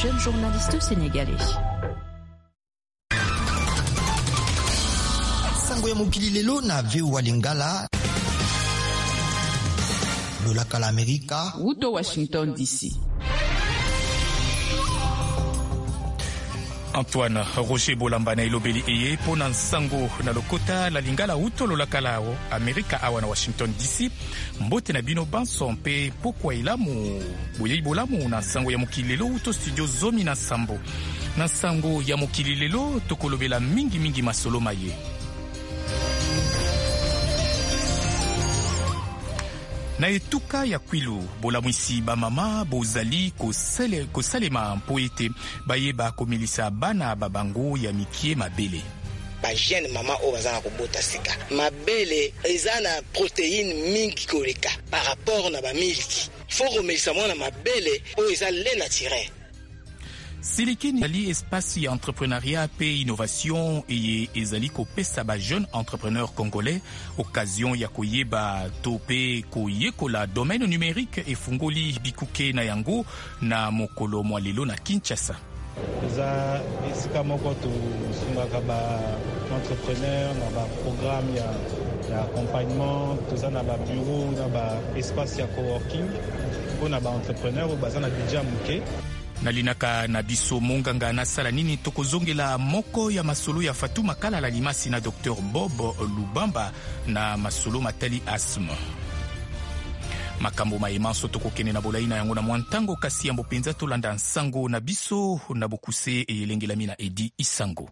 jeunes journalistes sénégalais. Sango ya mokili lelo na VOA Lingala. Lolaka la Amerika. Wuto Washington DC. Antoine Roger Bolamba na ilobeli eye pona nsango na lokota la Lingala uto lolaka la Amerika awa na Washington DC. Mbote na bino banso mpe pokwa ilamu boye ibolamu na nsango ya mokili lelo uto studio zomi na sambo. Na nsango ya mokili lelo tokolobela mingi masolo maye. Na etuka ya kwilu bolamwisi bamama bozali kosalema mpo ete bayeba komilisa bana babango ya mikie mabele. Ba jeune mama o bazana kobota sika mabele eza na protéine mingi koleka par rapport na ba milki. Faut remelisa mwana mabele o eza lait naturel. Silikini ezali espasi ya entrepreneuriat pe innovation eye ezali kopesa ba jeune entrepreneur congolais occasion ya koyeba to pe koyekola domaine numérique efungoli bikuke na yango na mokolo mwa lelo na Kinshasa. Eza esika moko tosungaka ba entrepreneur na ba programme ya accompagnement toza na ba bureau na ba espace ya coworking mpona ba entrepreneur baza na budget moke. Nalinaka na biso monganga na sala nini tokozongela moko ya masolo ya Fatuma Kala la limasi na Dr Bob Lubamba na masolo matali asthme. Makambo maemanso tokokene na bolai na yango na mwantango kasi ya mbopenza tolanda nsango na biso na bokuse eyelengelami na Edi Isango.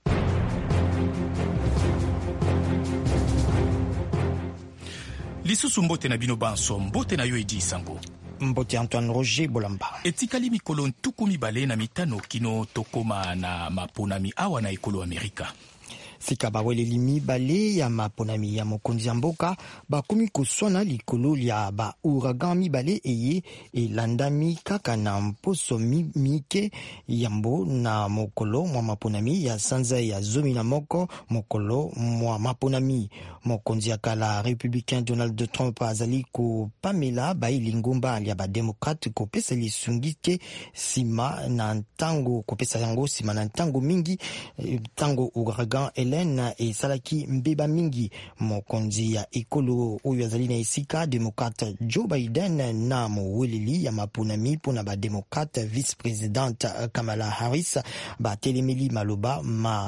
Lisusu mbote na bino banso mbote na yo Edi Isango. Mbote Antoine Roger Bolamba. Etikali mikolo ntuku mibale na mitano kino tokoma na maponami awa na ekolo Amerika. Sika baweleli mibale ya maponami ya mokonzi ya mboka bakomi koswana likolo ya ba ouragan mibale eye elandami kaka na mposo mike yambo na mokolo mwa maponami ya sanza ya zomi na moko mokolo mwa maponami. Mokonzi ya kala républicain Donald Trump azali kopamela bailingomba ya ba démocrate kopesa lisungite sima na ntango kopesa yango sima na ntango mingi ntango ouragan Hélène esalaki mbeba mingi. Mokonzi ya ekolo oyo azali na esika démocrate Joe Biden na moweleli ya maponami pona ba démocrate vice-présidente Kamala Harris ba telemeli maloba ma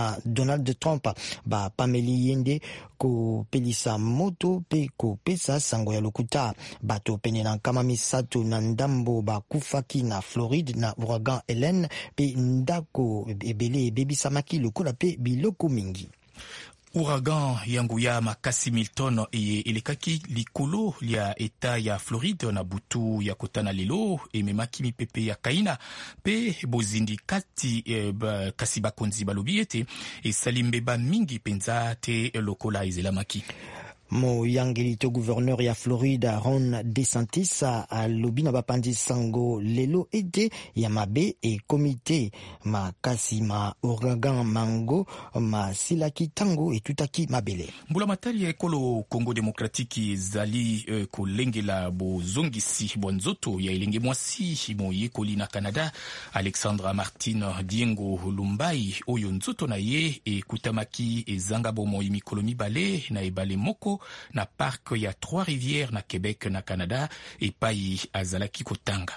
Donald Trump ba pameli yende ko pelisa moto pe ko pesa sango ya lokuta. Bato pene na nkama misato na ndambo bakufaki na Floride na ouragan Hélène pe ndako ebele bebisamaki lokola pe biloko mingi. Ouragan yangu ya makasi Milton eye elekaki likolo ya eta ya Floride na butu ya kotana lelo ememaki mipepe ya kaina pe bozindi kati kasi bakonzi balobi ete esali mbeba mingi penza te lokola ezelamaki. Moyangeli to gouverneur ya Florida Ron DeSantis alobi na bapandi sango lelo ete ya mabe e komite makasi ma ouragan mango ma silaki tango etutaki mabele. Mbula matali ya ekolo Congo Demokratiki zali kolengela bozongisi bwanzoto ya elenge mwasi moyekoli na Canada Alexandra Martine Diengo Lumbai oyo nzoto na ye ekutamaki ezanga bomoi mikolo mibale na ebale moko na parc ya Trois-Rivières na Québec na Canada epai azalaki kotanga.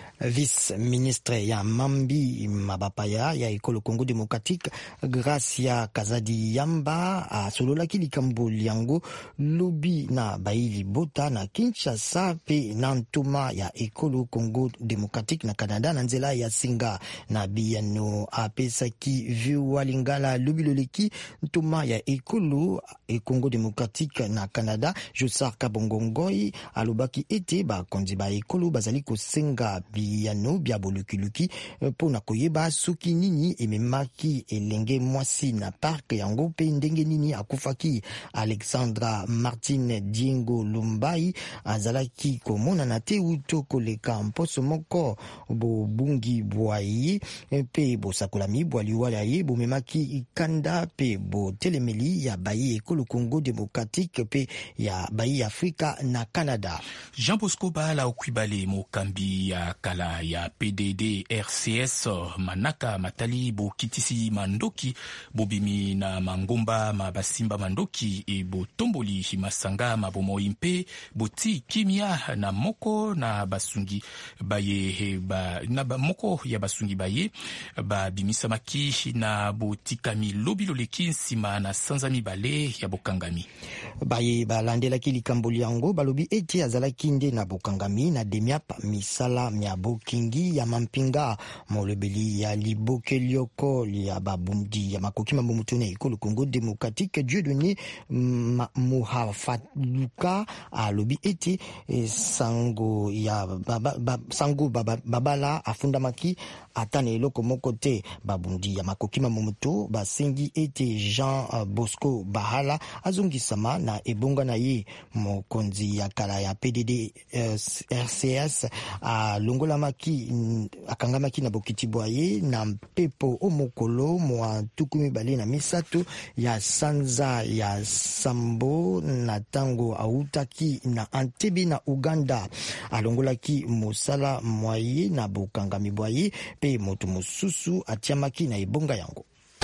Vice-ministre ya Mambi Mabapaya ya ekolo Congo Démocratique Gracia Kazadi Yamba asololaki likambo liango lobi na baili bota na Kinshasa pe na ntuma ya ekolo Congo Démocratique na Canada na nzela ya singa na biyano apesaki VOA Lingala lobi loleki ntuma ya ekolo Congo Démocratique na Canada Josar Kabongongoi alobaki ete bakonzi ba ekolo bazali kosenga yano bia bolukiluki pona koyeba soki nini ememaki elenge mwasi na park yango pe ndenge nini akufaki. Alexandra Martine Diengo Lumbai azalaki komona na te uto koleka mposo moko bobungi bwaye pe bosakolami bwaliwala ye bomemaki ikanda pe botelemeli ya bayi ekolo Congo Démocratique pe ya bayi Afrika na Canada. Jean Bosco Bala okwibale mokambi ya kala kala ya PDD RCS manaka matali bo kitisi mandoki bobimi na mangomba mabasimba mandoki e bo tomboli masanga mabomo impe boti kimia na moko na basungi baye na moko ya basungi baye ba bimisamaki na botikami lobilo lekinsima na sanzami bale ya bokangami baye balandelaki likambo yango balobi eti azalaki nde na bokangami na demiap misala mia bokingi ya mampinga molobeli ya libokelioko ya babundi ya makoki mabomutune ekolo Congo Démocratique Dieudonné Muhafaluka alobi eti sango ya babala afundamaki atane eloko moko te babundi ya makoki mamomutu basengi ete Jean Bosco Bahala azongisama na ebonga na ye mokonzi ya kala ya PDD RCS akangamaki na bokiti bwaye na mpepo omokolo mwa tukumi bale na misato ya sanza ya Sambo na tango autaki na Entebbe na Uganda alongolaki mosala mwaye na bokangami bwaye pe moto mosusu atiamaki na ebonga yango.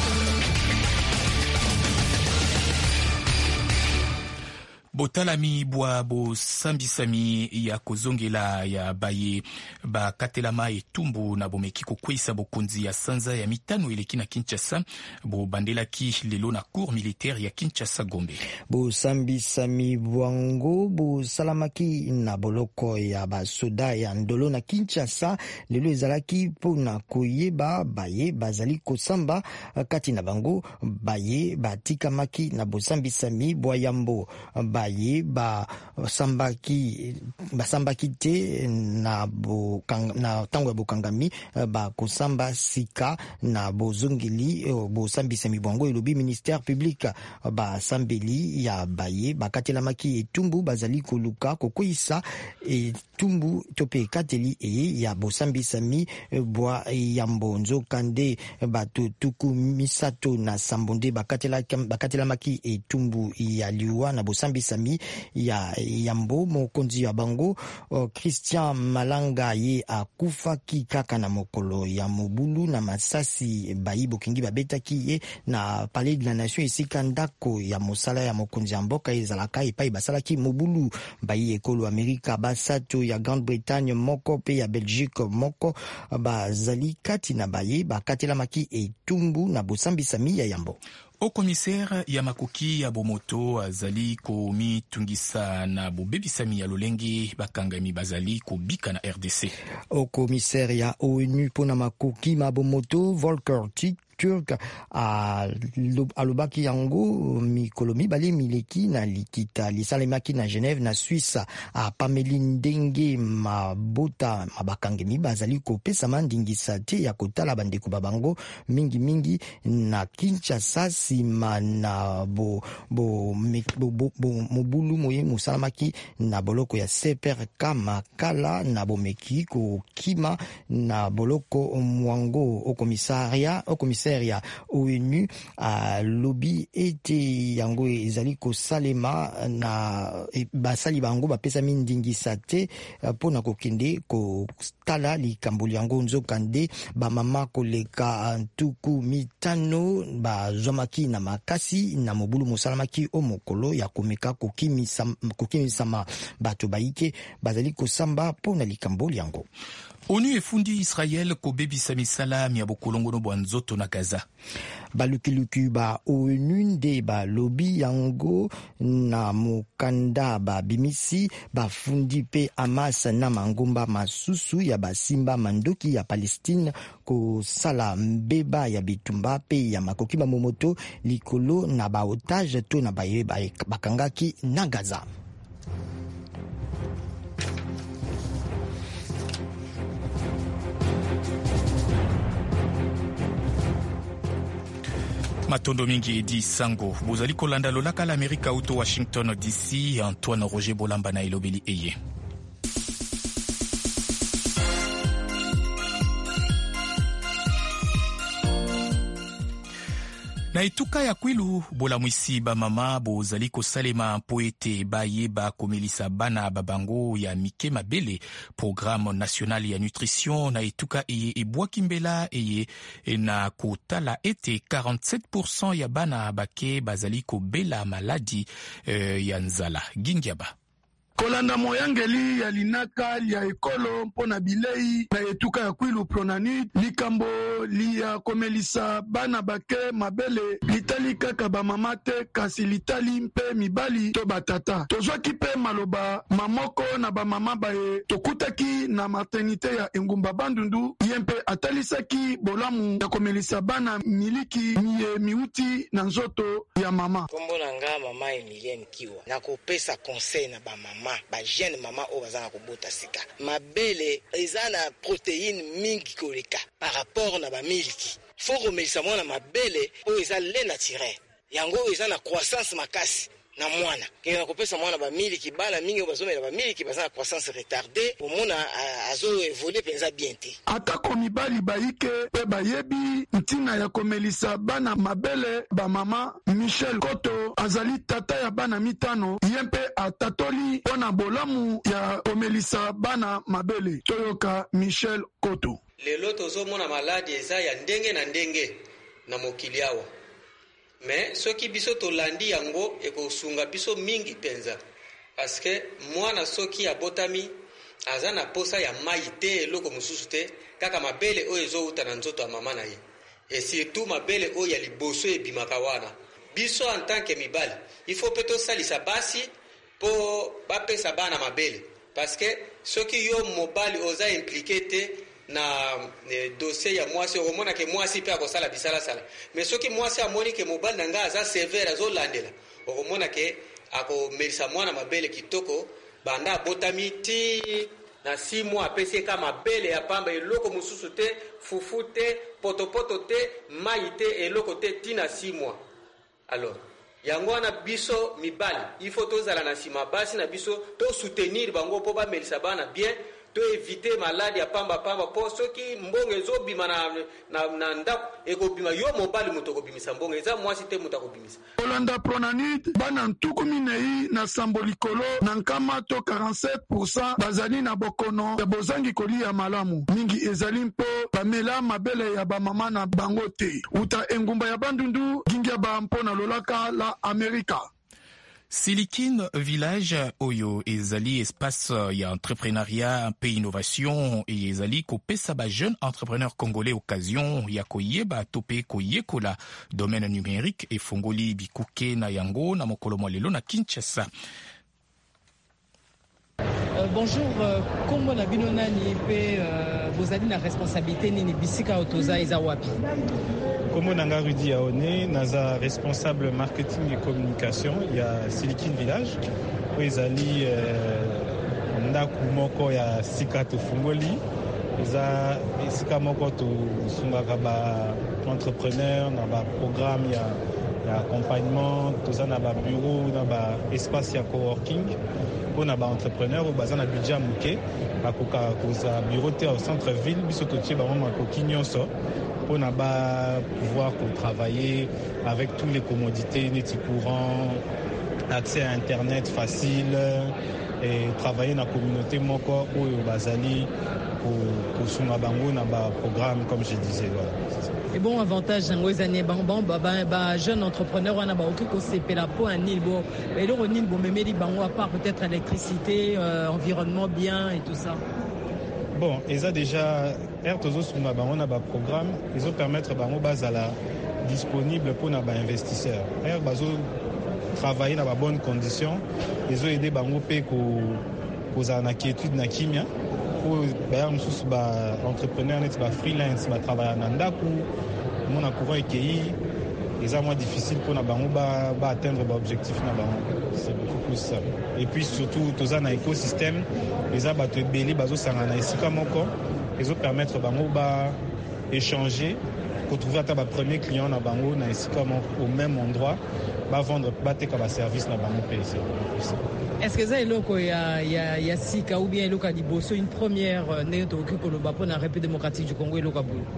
Botalami bwa bosambisami ya kozongela ya baye bakatelama etumbu na bomeki kokwesa bokonzi ya sanza ya mitano eleki na Kinshasa bobandelaki lelo na cour militaire ya Kinshasa Gombe. Bosambisami bwango bosalamaki na boloko ya basoda ya ndolo na Kinshasa lelo ezalaki pona koyeba baye bazali kosamba kati na bango baye batikamaki na bosambisami bwayambo baye basambaki te na tango ya bokangami bakosamba sika na bozongeli bosambisami bwango elobi ministère public basambeli ya baye bakatelamaki etumbu bazali koluka kokwisa etumbu to pe kateli ya bosambisami bwa yambo nzokande bato tuku misato na sambonde bakatelamaki etumbu ya liwa na bosambisami ya yambo mokonzi ya bango Christian Malanga ye akufaki kaka na mokolo ya mobulu na masasi bayi bokingi babetaki ye na Palais de la Nation esika ndako ya mosala ya mokonzi ya mboka ezalaka epai basalaki mobulu bayi ekolo Amerika basato ya Grande-Bretagne moko pe ya Belgique moko bazali kati na baye bakatelamaki etumbu na bosambisami ya yambo. Au commissaire ya makoki ya bomoto azali komitungisa na bobebisami ya lolenge bakangami bazali kobika na RDC. Au commissaire ya ONU pona makoki mabomoto Volker Turk alobaki yango mikolo mibale mileki na likita lisalemaki na Genève na Suisse apameli ndenge mabota mabakangemi bazali kopesa ndingisa te ya kotala bandeko babango mingi na Kinshasa sima na mobulu moye musalamaki na boloko ya seper kama kala na bomeki kokima na boloko mwango au commissaire ya ONU lobby ete yango ezali kosalema na basali bango bapesa mindingisa te pona kokende kotala likambo yango nzokande bamama koleka ntuku mitano bazwamaki na makasi na mobulu mosalamaki omokolo ya komeka kokimisama bato baike bazali kosamba pona likambo yango. ONU efundi Israel kobebisa misala ya bokolongono bwa nzoto na Gaza. Balukiluki ba ONU nde balobi yango na mokanda babimisi bafundi pe Hamas na mangomba masusu ya basimba mandoki ya Palestine kosala mbeba ya bitumba pe ya makoki bamomoto likolo na baotage to na bakangaki na Gaza. Matondo mingi edi sango bozali kolanda lolaka la Amerika auto Washington DC. Antoine Roger Bolamba na elobeli eye. Na etuka ya kwilu bolamwisi bamama bozali kosalema mpo ete bayeba komelisa bana babango ya mike mabele. Programme national ya nutrition na etuka eye ebwaki mbela eye na kotala ete 47% ya bana bake bazali kobela maladi ya nzala. Gingiaba kolanda moyangeli ya linaka ya ekolo mpona bilei na etuka ya kwilu pronanid likambo liya komelisa bana bake mabele litali kaka bamama te kasi litali mpe mibali to batata. Tozwaki mpe maloba mamoko na bamama baye tokutaki na maternité ya engumba bandundu ye mpe atalisaki bolamu ya komelisa bana miliki miye miuti na nzoto ya mama. Kombo na nga mama Emilienne Kiwa na kopesa conseil na bamama ba jeune mama o bazana kobota sika mabele eza na protéine mingi koleka par rapport na ba miliki. Faut remelisa mwana mabele o eza lait naturel yango eza na croissance makasi na mwana kena kopesa mwana ba miliki bala mingi o bazomela ba miliki bazana croissance retardée o mona azo évoluer penza bien te. Atako mibali baike pe bayebi ntina ya komelisa bana mabele ba mama Michel Koto azali tata ya bana mitano yempe atatoli pona bolamu ya komelisa bana mabele. Toyoka Michel Koto. Lelo tozomona maladi eza ya ndenge na ndenge na mokili awa. Mais soki biso tolandi yango ekosunga biso mingi penza. Parce que mwana soki abotami aza na posa ya mai te eloko mosusu te kaka mabele oyo ezouta na nzoto ya mama na ye. Et surtout mabele oyo ya liboso ebimaka wana. Biso en tant que mibali, il faut peut-être salisa basi po bapesa bana mabele. Parce que soki yo mobali oza impliqué te na dossier ya mwasi omona ke mwasi pe akosala bisala sala. Mais soki mwasi amoni ke mobali nanga aza sévère azolandela omona ke akomelisa mwana mabele kitoko banda botami ti na 6 mois apesi ka mabele ya pamba eloko mususu te fufu te potopoto te mai te eloko te ti na 6 mois. Alors yango wana biso mibali il faut tozala na sima basi na biso to soutenir bango po ba melisa bana bien to éviter maladie ya pamba pamba po soki mbongo ezobima na ndako ekobima yo mobali muto kobimisa mbongo eza mwasi te muto kobimisa. Olanda pronanid bana ntuku minei na sambo likolo na nkama to 47% bazali na bokono ya bozangi kolia malamu mingi ezali mpo bamela mabele ya bamama na bango te. Uta engumba ya bandundu gingia ba mpo na lolaka la Amerika. Silicon Village oyo ezali espace ya entrepreneuriat pe innovation et ezali kopesa ba jeune entrepreneur congolais occasion ya koyeba tope koyekola domaine numérique et fongoli bikuke na yango na mokolo lelo na Kinshasa. Bonjour, kombo na bino nani pe bozali na responsabilité nini bisika otoza eza wapi? Kombo nanga Rudi Aone, naza responsable marketing et communication ya Silicon Village. Po ezali ndaku moko ya sika tofungoli. Eza sika moko tosungaka ba entrepreneur na ba programme ya accompagnement, toza na ba bureau na ba espace ya coworking. On a ba entrepreneur baza na budget muke bakoka koza bureau te au centre ville biso totie ba mama koki nyonso on a ba pouvoir travailler avec toutes les commodités neti courant, accès à internet facile et travailler na communauté moko oyo bazali pour sunga bango na ba programme comme je disais voilà. Et bon avantage dans les années ba jeune entrepreneur on a ba okiko sepela po un île bon et le nil bon memeli bango à part peut-être électricité environnement bien et tout ça. Bon, ils ont déjà tozo sunga bango na ba programme ils ont permettre bango bazala disponible pour na ba investisseurs. Bazo travailler dans de bonnes conditions, ils ont aidé bango pe ko za na quiétude na kimia. D'ailleurs, nous sommes entrepreneurs, nous sommes freelance, nous travaillons dans ndaku, nous avons courant et c'est moins difficile pour nous atteindre l'objectif. C'est beaucoup plus ça. Et puis surtout, tous dans l'écosystème, les abattus belli, ils ont permettre d'échanger, pour trouver un premier client au même endroit, vendre un service dans le pays. Est-ce que ça est loko ya sika ou bien loka liboso une première néo to que le Bapon la République démocratique du Congo et loka bou?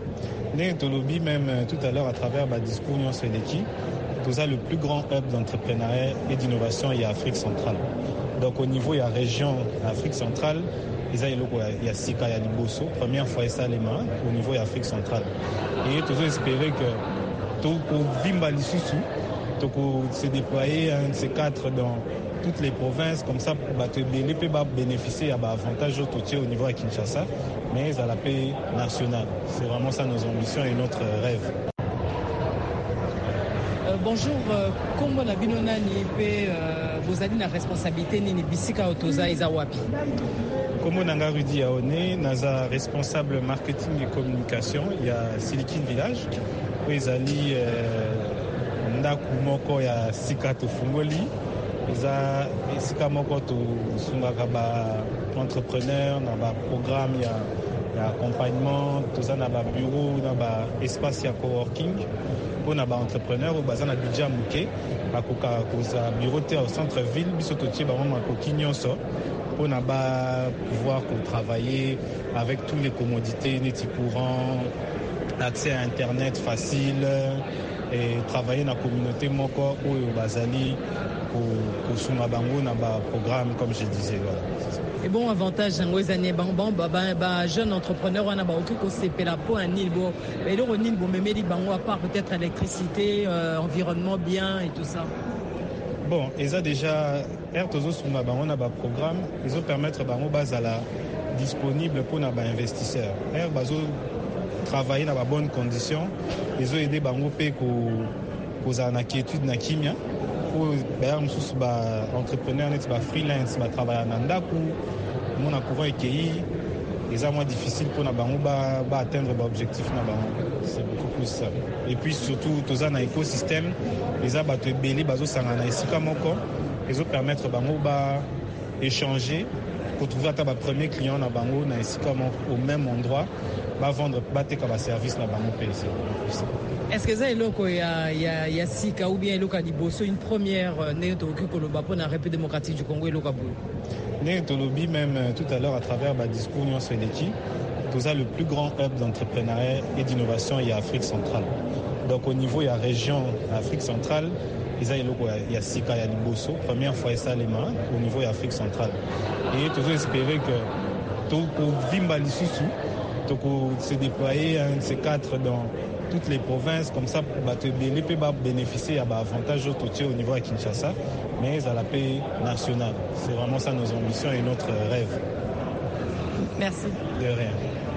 Tolobi, même tout à l'heure à travers le discours Nyon Seleki, tout a le plus grand hub d'entrepreneuriat et d'innovation il y a Afrique centrale. Donc au niveau il y a région Afrique centrale, il y a Sika, il y a Liboso, première fois ça les mains au niveau il y a Afrique centrale. Et toujours espérer que tout Vimba Lissusu, tout se déployer un de ces quatre dans toutes les provinces, comme ça, l'épée va bénéficier à avantage au niveau à Kinshasa, mais à la paix nationale. C'est vraiment ça nos ambitions et notre rêve. Bonjour, Kombo na binona ni pe vous avez la responsabilité ni bisika otoza ezawapi. Kombo nanga Rudi Aone, naza responsable marketing et communication, il y a Silicon Village, où ezali ndaku moko ya sika to fungoli. Eza sika moko to sungaka ba entrepreneur na ba programme ya accompagnement, tout ça na ba bureau na ba espace ya coworking. Pour na ba entrepreneur au bazana budget muke bakoka koza bureau te au centre ville biso totie ba mama ko kinyonso pour na ba pouvoir travailler avec toutes les commodités neti courant, accès à internet facile et travailler dans la communauté moko ou bazali pour suma bango na ba programme comme je disais voilà. Et bon avantage ngo ezane bango ba jeune entrepreneur wana ba okiko sepela po anilbo et donc onilbo memeli bango à part peut-être électricité, environnement bien et tout ça. Bon, ils ont déjà tozo suma bango na ba programme, ils ont permettre bango bazala disponible pour na ba investisseurs. Bazo travailler dans de bonnes conditions, ils ont aidé bango pe ko za na quiétude na kimia. D'ailleurs, nous sommes entrepreneurs, nous sommes freelance, nous travaillons dans Ndaku, nous avons courant et c'est moins difficile pour nous atteindre l'objectif. C'est beaucoup plus ça. Et puis surtout, tous dans l'écosystème, les abattus belés, ils permettent d'échanger pour trouver un premier client au même endroit, vendre un service dans le Est-ce que ça est il y a Sika ou bien Eloka Liboso, une première néo-tolobi pour le Bapon, la République démocratique du Congo et Eloka Boulou? Néo-tolobi, même tout à l'heure à travers le discours Nyon Seleki, tout a le plus grand hub d'entrepreneuriat et d'innovation il y a Afrique centrale. Donc au niveau il y a région Afrique centrale, il y a Sika, il y a Liboso, première fois ça les mains au niveau il y a Afrique centrale. Et toujours espérer que tout Vimba Lissusu, tout se déployer un de ces quatre dans toutes les provinces, comme ça, l'épée va bénéficier à avantage au niveau à Kinshasa, mais à la paix nationale. C'est vraiment ça nos ambitions et notre rêve. Merci. De rien.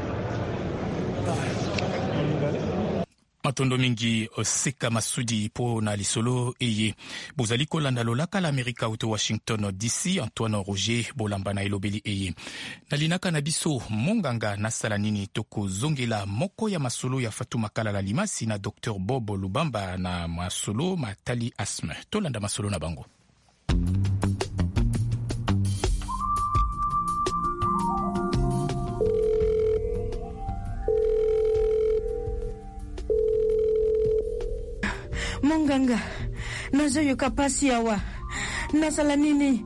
matondo mingi Seka Masudi po na lisolo eye bozali kolanda lolaka la Amerika uto Washington DC. Antoine Roger bolamba na elobeli eye nalinaka na biso monganga nasala nini toko zongela moko ya masolo ya Fatuma Kalala Limasi na Dr Bob Lubamba na masolo matali asthme. Tolanda masolo na bango. Monganga, nazoyoka pasi awa. Nasala nini?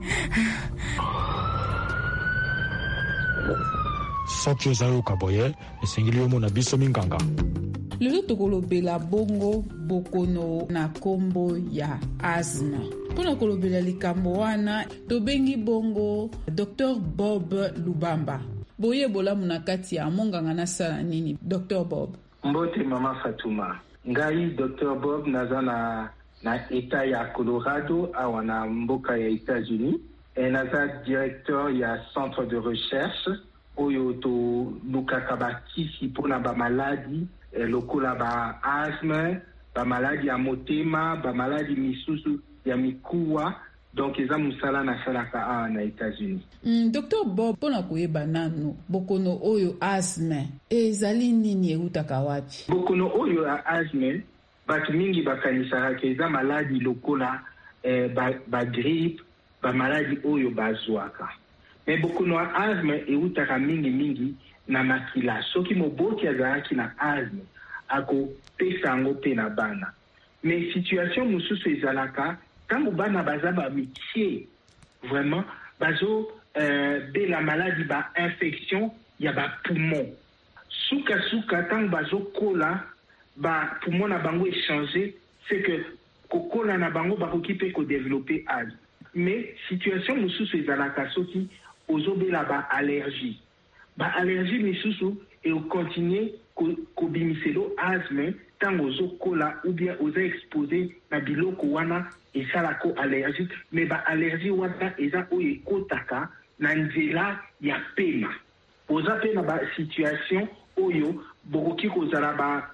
Soki ozayoka boye, esengeli yo mona biso minganga. Lelo tokolobela bongo bokono na kombo ya asthme. Pona kolobela likambo wana, tobengi bongo Dr Bob Lubamba. Boye bolamu na kati ya monganga nasala nini, Dr Bob? Mbote mama Fatuma. Ngai Dr Bob naza na eta ya Colorado awa na mboka ya États-Unis et naza directeur ya centre de recherche oyo to lukaka bakisi pona ba maladie lokola ba asthme, ba maladie ya motema, ba maladie misusu ya mikuwa. Donc eza musala na salaka awa na États-Unis. Dr Bob, pona koyeba nanu bokono oyo asthme ezali nini eutaka wapi? Bokono oyo ya asthme batu mingi bakanisaka ke eza maladi lokola ba grippe, ba maladi oyo bazwaka. Mais bokono ya asthme eutaka mingi na makila. Soki moboti azalaki na asthme ako pesa yango pe na bana. Mais situation mususu ezalaka quand bana baza ba métier vraiment bazo de la maladie ba infection ya ba poumon. suka tant bazokola poumon na bango échanger, c'est que kokola na bango bakoki pe ko développer asthme. Mais situation mosusu ezalaka soki ozobela allergie misusu et au continuer ko bimiselo asthme tant ozokola ou bien oza exposé na biloko wana esalako allergique, mais allergie wana eza oyo ekotaka na nzela ya pema. Oza pe na situation oyo bokoki kozala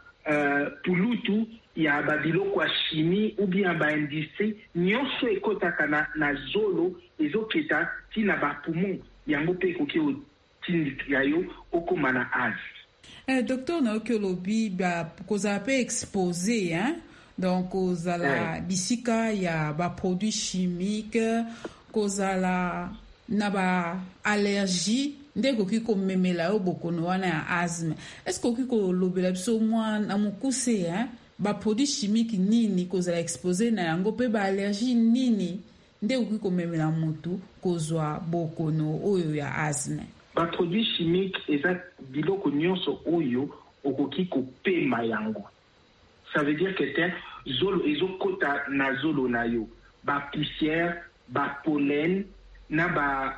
pulutu ya biloko ya chimie ou bien industrie nyonso ekotaka na zolo ezoketa tina poumon yango pe ekoki otindika yo okoma na asthme. Docteur naoki olobi kozala pe exposé donc kozala bisika ya produits chimiques, kozala na allergie nde koki komemela yo bokono wana ya asthme. Est-ce koki kolobela biso mwa na mokuse produits chimiques nini kozala exposé na yango pe allergie nini nde koki komemela mutu kozwa bokono oyo ya asthme? Produits chimiques eza biloko nyonso oyo okoki kopema yango. Ça veut dire que zolo ezokota na zolo na yo poussière, pollen na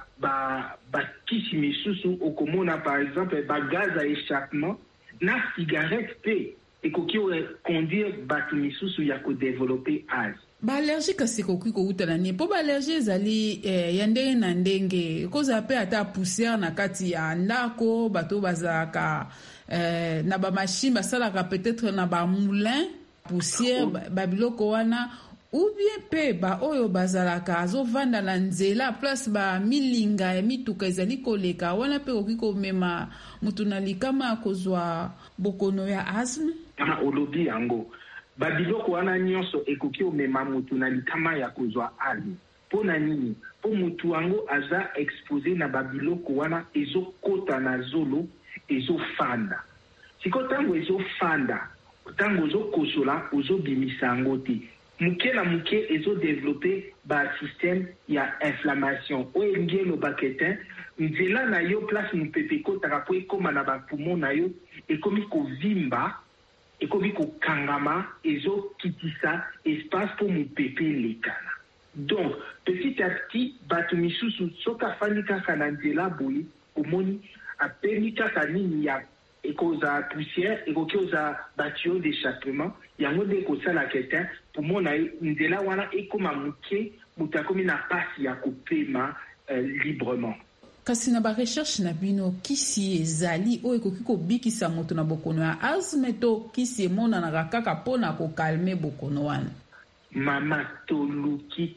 kisi misusu okomona par exemple gaz à échappement na cigarette pe ekoki conduire bato misusu ya ko développer asthme. Allergie kasi koki koutana ni po allergie ezali ya ndenge na ndenge koza pe ata poussière na kati ya ndako bato bazaka na machine basalaka peut-être na moulin poussière biloko wana ou bien pe oyo bazalaka azovanda na nzela place milinga ya mituka ezali koleka wana pe koki komema mutu na likama kozwa bokono ya asthme. Olobi yango biloko wana nyonso ekoki omema mutu na likama ya kozwa asthme. Pona nini? Po mutu yango aza exposé na biloko wana ezokota na zolo ezofanda. Siko tango ezofanda tango ozokosola ozobimisa yango te. Muke na muke ezodévelopper système ya inflammation oyo ngelo bakete nzela na yo place mupepe kotaka po ekoma na poumon na yo ekomi kovimba ekomi kokangama ezokitisa espace po mupepe lekana. Donc petit à petit bato misusu soka fani kaka na nzela boye omoni apemi kaka nini ya ekoza poussière ekoki oza tuyau d'échappement yango nde kosala kete poumon na nzela wana ekoma muke mutu akomi na pasi ya kopema librement. Kasi na recherche na bino kisi ezali oyo ekoki kobikisa moto na bokono ya asthme to kisi emonanaka kaka mpona kokalme bokono wana? Mama toluki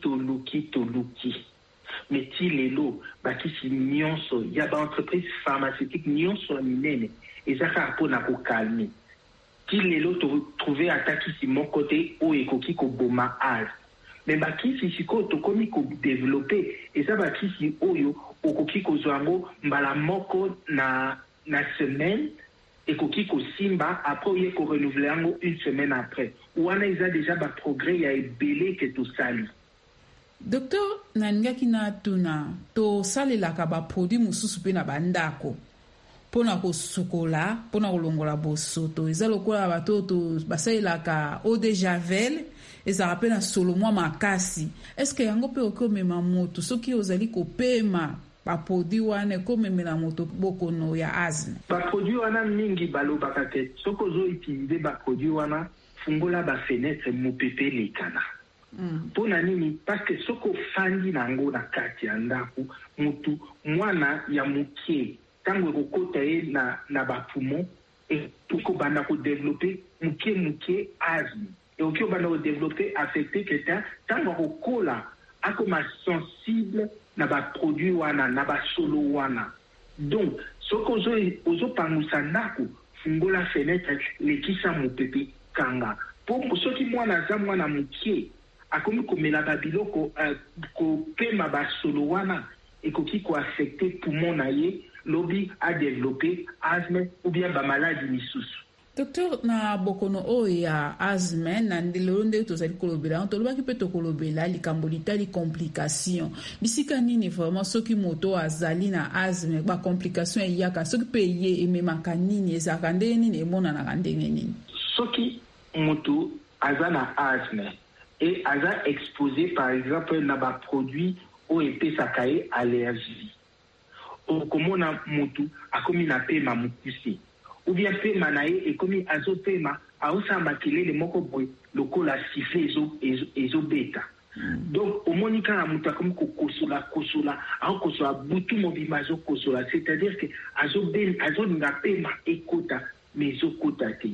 meti lelo bakisi nyonso ya entreprise pharmaceutique nyonso minene ezaka mpona kokalme. Ti lelo trouver ata kisi moko te oyo ekoki koboma asthme. Mais bakisi sikoyo tokomi kodévelopper eza bakisi oyo okoki kozwa yango mbala moko na semaine ekoki kosimba après oye korenouveler yango une semaine après. Wana eza déjà progrès ya ebele ke tosali. Docteur naningaki na tuna tosalelaka produit mosusu mpe na bandako mpona kosukola mpona kolongola bosoto eza lokola bato basalelaka eau de javel ezalaka mpe na solo mwa makasi. Eske yango mpe okomema moto soki ozali kopema baproduit wana ekomemela moto bokono ya asthme? Baproduit wana mingi balobaka te soki ozoutilize baproduit wana fungola bafenetre mopepe lekana. Mpona nini? Parce que soki ofandi nango na kati ya ndako mutu mwana ya moke tango ekokota ye na bapoumon ekobanda kodévelopper muke asthme. Et on va nous développer, affecter quelqu'un, tant qu'on cola, à comme sensible, n'a pas produit wana, n'a pas solo wana. Donc, ce qu'on ozo pangusanako, fungo la fenêtre, les qui sont mon pépé kanga. Pour ceux qui moi na moukier, à comme la babiloko, ko pema ba solo wana, et qui ko affecté poumon naye, lobby a développé asthme ou bien ba maladie misusu. Docteur, na bokono o ya asthme na ndelo nde tozali kolobela tolobaki pe tokolobela likambo litali complication bisika nini vraiment soki moto azali na asthme ba complication eyaka soki pe ye ememaka nini ezaka ndenge nini emonanaka ndenge nini soki moto aza na asthme et aza exposé par exemple na ba produit o epesaka ye allergie okomona moto akomi na pema mokuse ou bien pema na ye ekomi azopema aosamba kelele moko boye lokola siffle ezobeta donc omoni kaka moto akomi kokosola aokosola butu mobima azokosola c'est-à-dire que azolinga pema ekota mais ezokota te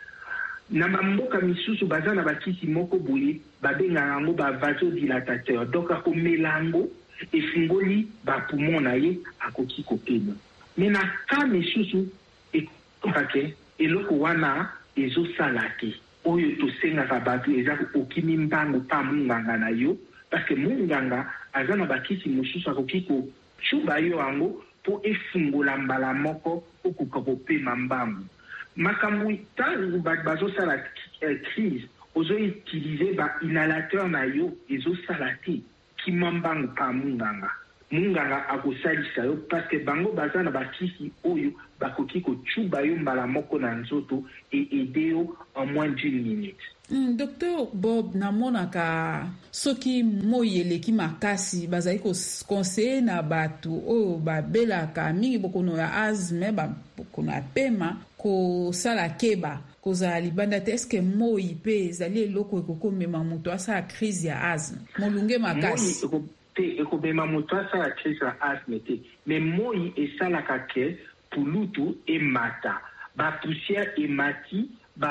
na bamboka misusu baza na bakisi moko boye babengaka yango bavasodilatateur donc akomela yango efungoli bapoumon na ye akoki kopema me na ka misusu ekokake eloko wana ezosala te oyo tosengaka bato eza okimi mbango pa munganga na yo parce que munganga aza na bakisi mosusu akoki kocuba yo yango mpo efungola mbala moko okoka kopema mbango makambo ntango bazosala crise ozoutilize bainhalateur na yo ezosala te kima mbango pa munganga akosalisa yo parce que bango baza na bakisi oyo bakoki kocuba yo mbala moko na nzoto et aider yo en moins d'une minute. Docteur Bob, namonaka soki moi eleki makasi bazali conseiller na bato oyo babelaka mingi bokono ya asthme bokono ya pema kosala keba kozala libanda te eske moi pe ezali eloko ekokomema moto asala crise ya asthme molunge makasi te ekobema moto asala crise ya asthme te mais moi esalaka ke pulutu emata bapoussière emati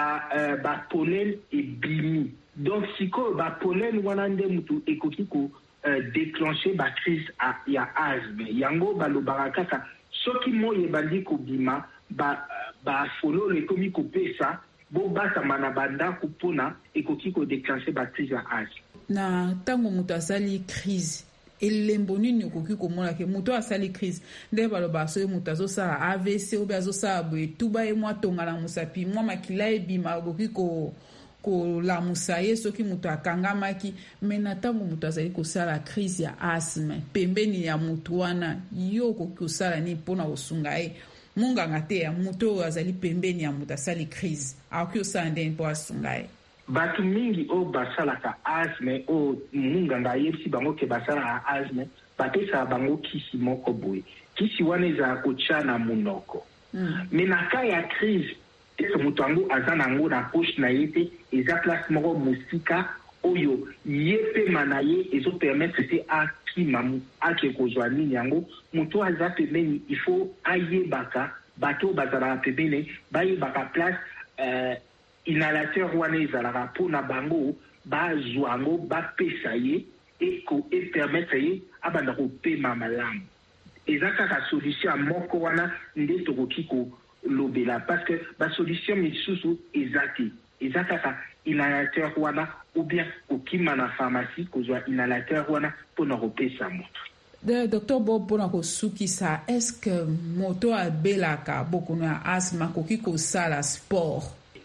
pollen ebimi donc sikoyo pollen wana nde moto ekoki déclencher crise ya asthme yango balobaka kaka soki moi ebandi kobima fololo ekomi kopesa bobasama na bandako mpona ekoki kodéclencher crise ya asthme. Na ntango moto asali crise elembo nini okoki komona ke moto asali crise nde baloba soki moto azosala AVC obe azosala boye tuba ye mwa tongala mosapi mwa makila ebima okoki kolamusa ye soki moto akangamaki me na ntango moto azali kosala crise ya asthme pembeni ya moto wana yo okoki kosala nini mpona kosunga ye munganga te ya moto oyo azali pembeni ya moto asali crise akoki kosala ndeni mpo asunga ye bato mingi oyo basalaka asthme oyo munganga ayebisi bango ke basalaka asthme bapesaka bango kisi moko boye kisi wana ezala kotya na monoko me na ka ya crise ese moto yango aza nango na poche na ye te eza place moko mosika oyo ye pema na ye ezopermettre te akima ake kozwa nini yango moto aza pembeni il faut ayebaka bato bazalaka pembeni bayebaka place inhalateur wana ezalaka mpona bango bazwa yango bapesa ye epermettre ye abanda kopema malamu eza kaka solution moko wana nde tokoki kolobela parce que basolution misusu eza te eza kaka inhalateur wana ou bien kokima na pharmacie kozwa inhalateur wana mpona kopesa moto. Dr. Bob, mpona kosukisa eske moto abelaka bokono ya asthme akoki kosala sport?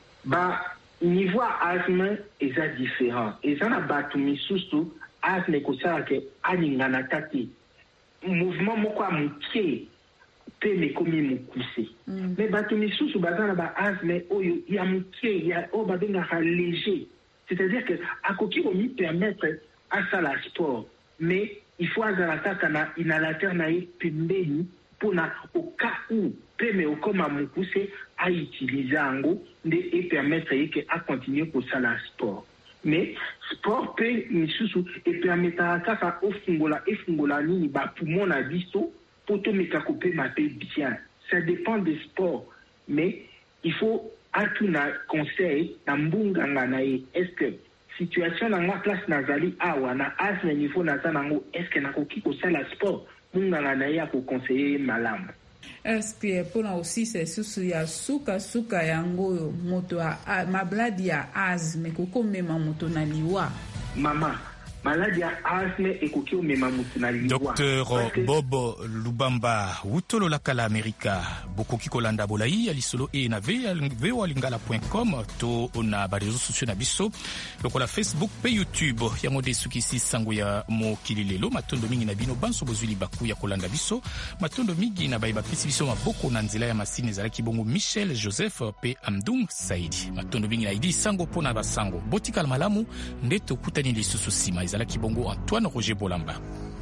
Niveau asthme eza différent eza na bato misusu asthme ekosalaka alinganaka te mouvement moko ya moke mpe mekomi mokuse me bato misusu baza na baasthme oyo ya moke oyo babengaka léger c'est-à-dire que akoki komipermettre asala sport mais il faut azala kaka na inhalateur na ye pembeni mpona oka ou peme okoma mokuse autilize yango nde epermettre ye ke akontinue kosala sport mais sport mpe misusu epermetaka kaka efungola nini bapoumon na biso mpo tomeka kopema mpe bien ça dépend des sports mais il faut atuna conseil na mbunganga na ye est-ce situation nanga place nazali awa na asthme niveau naza nango est-ce nakoki kosala sport munganga na ye akokonseye malamu. Eske mpona osisa esusu ya suka yango oyo moto mabladi ya asthme kokomema moto na liwa mama maladi ya asthme ekoki omema mutu na liwa. Dr Bob Lubamba utolola kala Amerika bokoki kolanda bolai ya lisolo e na voalingala.com to na barezo sociaux na biso lokola Facebook pe YouTube yango de sukisi sango ya mokili lelo matondo mingi na bino banso bozuli baku ya kolanda biso matondo mingi na baiba pisi biso maboko na nzela ya masine ezalaki bongo Michel Joseph pe Amdung Saidi matondo mingi na idi sango pona basango botikala malamu ndeto kutani lisusu sima ezalaki bongo Antoine Roger Bolamba.